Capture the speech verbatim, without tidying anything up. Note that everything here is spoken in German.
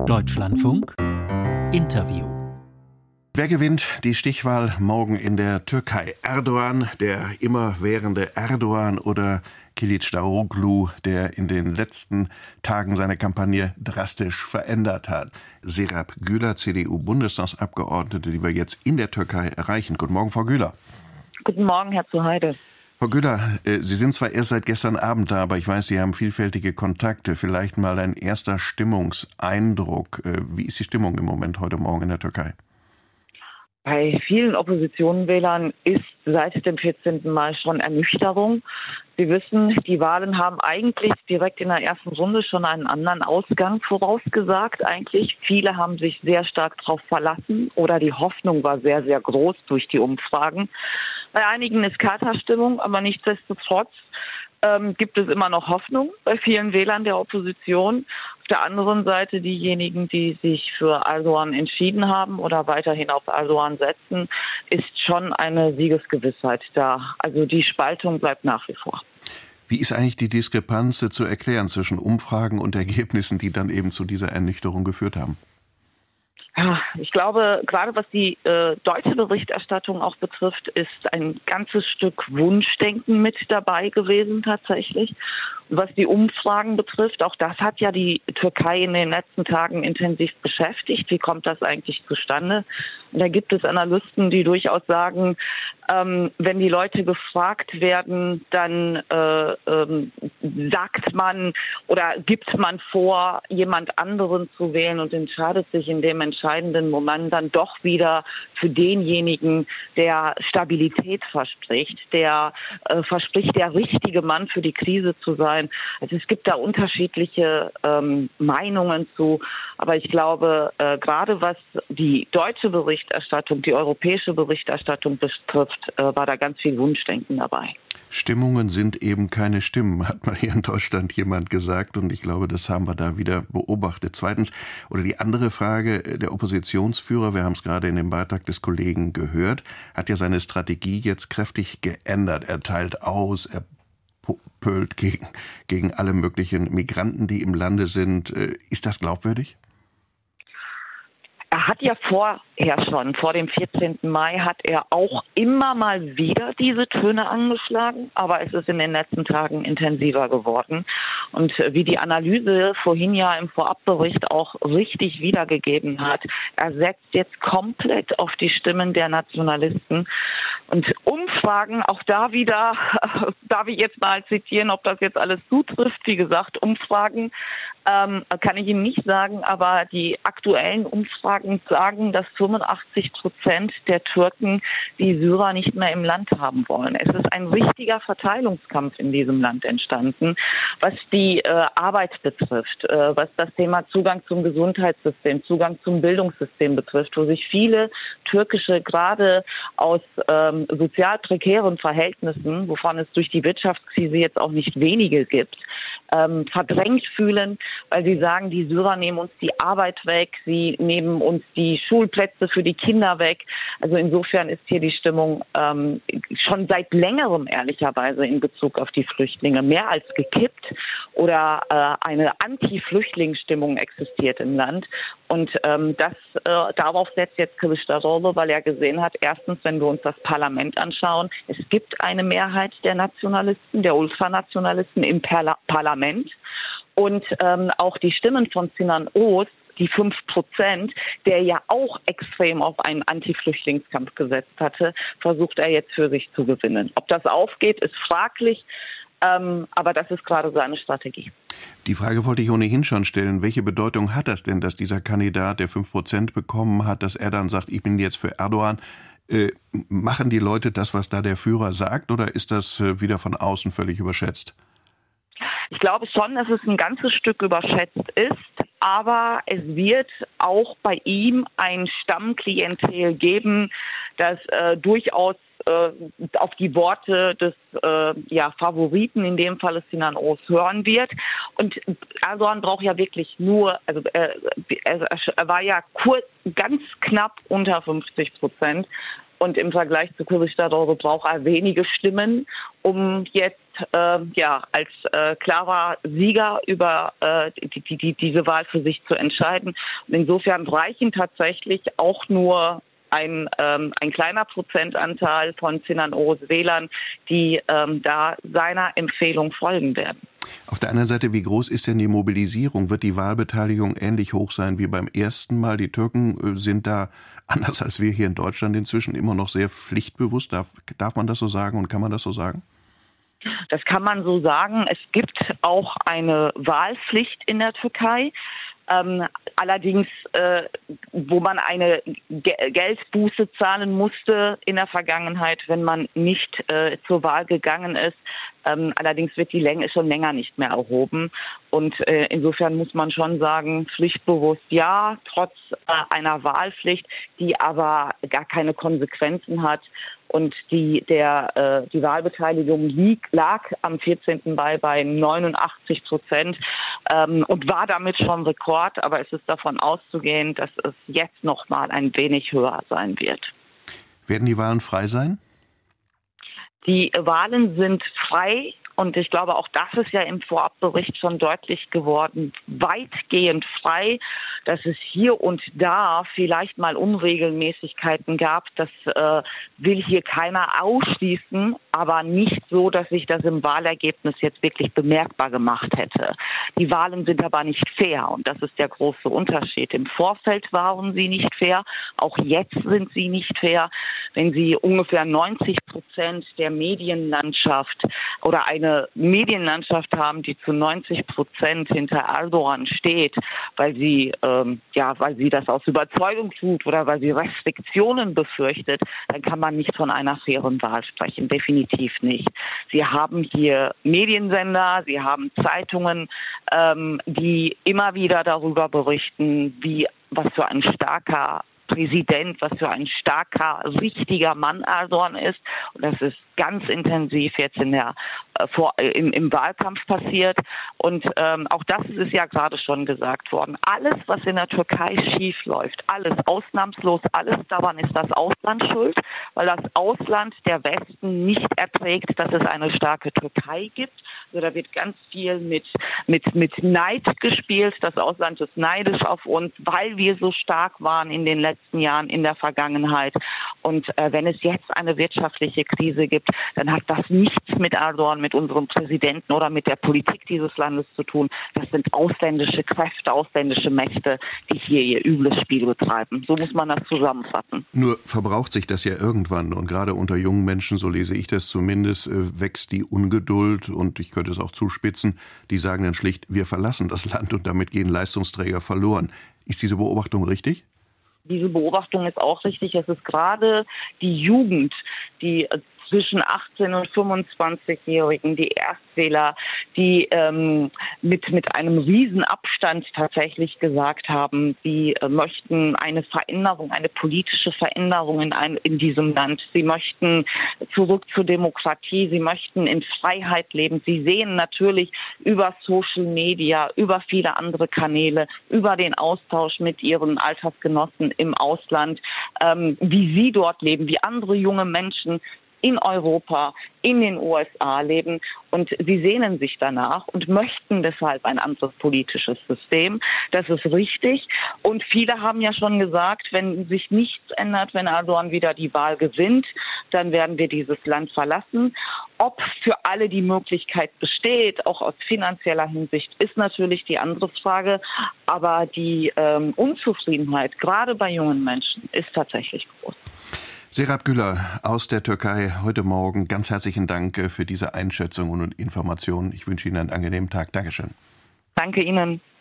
Deutschlandfunk Interview. Wer gewinnt die Stichwahl morgen in der Türkei? Erdoğan, der immerwährende Erdoğan, oder Kılıçdaroğlu, der in den letzten Tagen seine Kampagne drastisch verändert hat? Serap Güler, C D U-Bundestagsabgeordnete, die wir jetzt in der Türkei erreichen. Guten Morgen, Frau Güler. Guten Morgen, Herr Zuheide. Frau Güler, Sie sind zwar erst seit gestern Abend da, aber ich weiß, Sie haben vielfältige Kontakte. Vielleicht mal ein erster Stimmungseindruck. Wie ist die Stimmung im Moment heute Morgen in der Türkei? Bei vielen Oppositionswählern ist seit dem vierzehnten Mai schon Ernüchterung. Sie wissen, die Wahlen haben eigentlich direkt in der ersten Runde schon einen anderen Ausgang vorausgesagt. Eigentlich viele haben sich sehr stark darauf verlassen oder die Hoffnung war sehr, sehr groß durch die Umfragen. Bei einigen ist Katerstimmung, aber nichtsdestotrotz ähm, gibt es immer noch Hoffnung bei vielen Wählern der Opposition. Auf der anderen Seite diejenigen, die sich für Erdoğan entschieden haben oder weiterhin auf Erdoğan setzen, ist schon eine Siegesgewissheit da. Also die Spaltung bleibt nach wie vor. Wie ist eigentlich die Diskrepanz zu erklären zwischen Umfragen und Ergebnissen, die dann eben zu dieser Ernüchterung geführt haben? Ja, ich glaube, gerade was die äh, deutsche Berichterstattung auch betrifft, ist ein ganzes Stück Wunschdenken mit dabei gewesen tatsächlich. Und was die Umfragen betrifft, auch das hat ja die Türkei in den letzten Tagen intensiv beschäftigt. Wie kommt das eigentlich zustande? Und da gibt es Analysten, die durchaus sagen, ähm, wenn die Leute gefragt werden, dann äh, ähm, sagt man oder gibt man vor, jemand anderen zu wählen und entscheidet sich in dem entscheidenden Moment dann doch wieder für denjenigen, der Stabilität verspricht, der äh, verspricht, der richtige Mann für die Krise zu sein. Also es gibt da unterschiedliche ähm, Meinungen zu, aber ich glaube, äh, gerade was die deutsche Berichterstattung, die europäische Berichterstattung betrifft, äh, war da ganz viel Wunschdenken dabei. Stimmungen sind eben keine Stimmen, hat mal hier in Deutschland jemand gesagt, und ich glaube, das haben wir da wieder beobachtet. Zweitens, oder die andere Frage, der Oppositionsführer, wir haben es gerade in dem Beitrag des Kollegen gehört, hat ja seine Strategie jetzt kräftig geändert. Er teilt aus, er pölt gegen, gegen alle möglichen Migranten, die im Lande sind. Ist das glaubwürdig? Er hat ja vorher schon, vor dem vierzehnten Mai, hat er auch immer mal wieder diese Töne angeschlagen, aber es ist in den letzten Tagen intensiver geworden. Und wie die Analyse vorhin ja im Vorabbericht auch richtig wiedergegeben hat, er setzt jetzt komplett auf die Stimmen der Nationalisten. Und Umfragen, auch da wieder, darf ich jetzt mal zitieren, ob das jetzt alles zutrifft. Wie gesagt, Umfragen ähm, kann ich Ihnen nicht sagen, aber die aktuellen Umfragen sagen, dass fünfundachtzig Prozent der Türken die Syrer nicht mehr im Land haben wollen. Es ist ein richtiger Verteilungskampf in diesem Land entstanden, was die äh, Arbeit betrifft, äh, was das Thema Zugang zum Gesundheitssystem, Zugang zum Bildungssystem betrifft, wo sich viele türkische, gerade aus ähm, sozial prekären Verhältnissen, wovon es durch die Wirtschaftskrise jetzt auch nicht wenige gibt, ähm, verdrängt fühlen, weil sie sagen, die Syrer nehmen uns die Arbeit weg, sie nehmen uns die Schulplätze für die Kinder weg. Also insofern ist hier die Stimmung ähm, schon seit längerem ehrlicherweise in Bezug auf die Flüchtlinge mehr als gekippt oder äh, eine Anti-Flüchtlingsstimmung existiert im Land. Und ähm, das äh, darauf setzt jetzt Kılıçdaroğlu, weil er gesehen hat, erstens, wenn wir uns das Parlament anschauen, es gibt eine Mehrheit der Nationalisten, der Ultranationalisten im Perla- Parlament. Und ähm, auch die Stimmen von Sinan Oğuz, die fünf Prozent, der ja auch extrem auf einen Anti-Flüchtlingskampf gesetzt hatte, versucht er jetzt für sich zu gewinnen. Ob das aufgeht, ist fraglich, ähm, aber das ist gerade seine Strategie. Die Frage wollte ich ohnehin schon stellen. Welche Bedeutung hat das denn, dass dieser Kandidat, der fünf Prozent bekommen hat, dass er dann sagt, ich bin jetzt für Erdoğan? Äh, machen die Leute das, was da der Führer sagt, oder ist das äh, wieder von außen völlig überschätzt? Ich glaube schon, dass es ein ganzes Stück überschätzt ist, aber es wird auch bei ihm ein Stammklientel geben, das äh, durchaus äh, auf die Worte des äh, ja, Favoriten, in dem Fall Sinan Oğuz, hören wird. Und Erdoğan braucht ja wirklich nur, also äh, er, er war ja kurz, ganz knapp unter fünfzig Prozent. Und im Vergleich zu Kılıçdaroğlu braucht er wenige Stimmen, um jetzt äh, ja, als äh, klarer Sieger über äh, die, die, die, diese Wahl für sich zu entscheiden. Und insofern reichen tatsächlich auch nur ein, ähm, ein kleiner Prozentanteil von Sinan Oğuz's Wählern, die ähm, da seiner Empfehlung folgen werden. Auf der anderen Seite, wie groß ist denn die Mobilisierung? Wird die Wahlbeteiligung ähnlich hoch sein wie beim ersten Mal? Die Türken sind da, anders als wir hier in Deutschland inzwischen, immer noch sehr pflichtbewusst. Darf, darf man das so sagen und kann man das so sagen? Das kann man so sagen. Es gibt auch eine Wahlpflicht in der Türkei. Ähm, allerdings, äh, wo man eine Ge- Geldbuße zahlen musste in der Vergangenheit, wenn man nicht äh, zur Wahl gegangen ist. Ähm, allerdings wird die Länge schon länger nicht mehr erhoben. Und äh, insofern muss man schon sagen, pflichtbewusst ja, trotz äh, einer Wahlpflicht, die aber gar keine Konsequenzen hat. Und die, der, äh, die Wahlbeteiligung lieg, lag am vierzehnten Mai bei neunundachtzig Prozent ähm, und war damit schon Rekord. Aber es ist davon auszugehen, dass es jetzt noch mal ein wenig höher sein wird. Werden die Wahlen frei sein? Die Wahlen sind frei. Und ich glaube, auch das ist ja im Vorabbericht schon deutlich geworden, weitgehend frei, dass es hier und da vielleicht mal Unregelmäßigkeiten gab. Das äh, will hier keiner ausschließen, aber nicht so, dass sich das im Wahlergebnis jetzt wirklich bemerkbar gemacht hätte. Die Wahlen sind aber nicht fair und das ist der große Unterschied. Im Vorfeld waren sie nicht fair, auch jetzt sind sie nicht fair. Wenn Sie ungefähr neunzig Prozent der Medienlandschaft oder eine Medienlandschaft haben, die zu neunzig Prozent hinter Erdogan steht, weil sie ähm, ja, weil sie das aus Überzeugung tut oder weil sie Restriktionen befürchtet, dann kann man nicht von einer fairen Wahl sprechen, definitiv nicht. Sie haben hier Mediensender, sie haben Zeitungen, ähm, die immer wieder darüber berichten, wie was für ein starker Präsident, was für ein starker, richtiger Mann Erdogan ist. Und das ist ganz intensiv jetzt in der, äh, vor, im, im Wahlkampf passiert. Und ähm, auch das ist ja gerade schon gesagt worden. Alles, was in der Türkei schief läuft, alles ausnahmslos, alles daran ist das Ausland schuld, weil das Ausland der Westen nicht erträgt, dass es eine starke Türkei gibt. Also da wird ganz viel mit, mit, mit Neid gespielt. Das Ausland ist neidisch auf uns, weil wir so stark waren in den letzten Jahren, in der Vergangenheit. Und äh, wenn es jetzt eine wirtschaftliche Krise gibt, dann hat das nichts mit Erdogan, mit unserem Präsidenten oder mit der Politik dieses Landes zu tun. Das sind ausländische Kräfte, ausländische Mächte, die hier ihr übles Spiel betreiben. So muss man das zusammenfassen. Nur verbraucht sich das ja irgendwann und gerade unter jungen Menschen, so lese ich das zumindest, wächst die Ungeduld und ich könnte es auch zuspitzen, die sagen dann schlicht, wir verlassen das Land und damit gehen Leistungsträger verloren. Ist diese Beobachtung richtig? Diese Beobachtung ist auch richtig. Es ist gerade die Jugend, die zwischen achtzehn und fünfundzwanzigjährigen, die Erstwähler, die ähm, mit mit einem riesen Abstand tatsächlich gesagt haben, sie äh, möchten eine Veränderung, eine politische Veränderung in, ein, in diesem Land. Sie möchten zurück zur Demokratie, sie möchten in Freiheit leben. Sie sehen natürlich über Social Media, über viele andere Kanäle, über den Austausch mit ihren Altersgenossen im Ausland, ähm, wie sie dort leben, wie andere junge Menschen in Europa, in den U S A leben und sie sehnen sich danach und möchten deshalb ein anderes politisches System. Das ist richtig und viele haben ja schon gesagt, wenn sich nichts ändert, wenn Erdogan wieder die Wahl gewinnt, dann werden wir dieses Land verlassen. Ob für alle die Möglichkeit besteht, auch aus finanzieller Hinsicht, ist natürlich die andere Frage, aber die ähm, Unzufriedenheit, gerade bei jungen Menschen, ist tatsächlich groß. Serap Güler aus der Türkei heute Morgen. Ganz herzlichen Dank für diese Einschätzung und Informationen. Ich wünsche Ihnen einen angenehmen Tag. Dankeschön. Danke Ihnen.